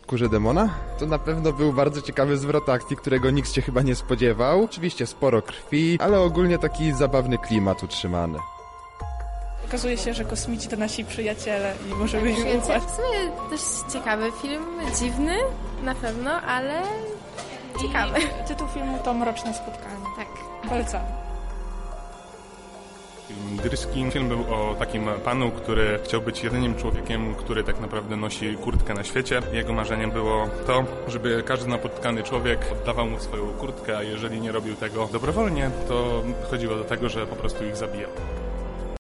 skórze demona? To na pewno był bardzo ciekawy zwrot akcji, którego nikt się chyba nie spodziewał. Oczywiście sporo krwi, ale ogólnie taki zabawny klimat utrzymany. Okazuje się, że kosmici to nasi przyjaciele i możemy im ufać. W sumie dość ciekawy film, dziwny na pewno, ale ciekawy. Tytuł filmu to Mroczne Spotkanie. Tak. Polecam. Film Dyrski. Film był o takim panu, który chciał być jedynym człowiekiem, który tak naprawdę nosi kurtkę na świecie. Jego marzeniem było to, żeby każdy napotkany człowiek oddawał mu swoją kurtkę, a jeżeli nie robił tego dobrowolnie, to chodziło do tego, że po prostu ich zabijał.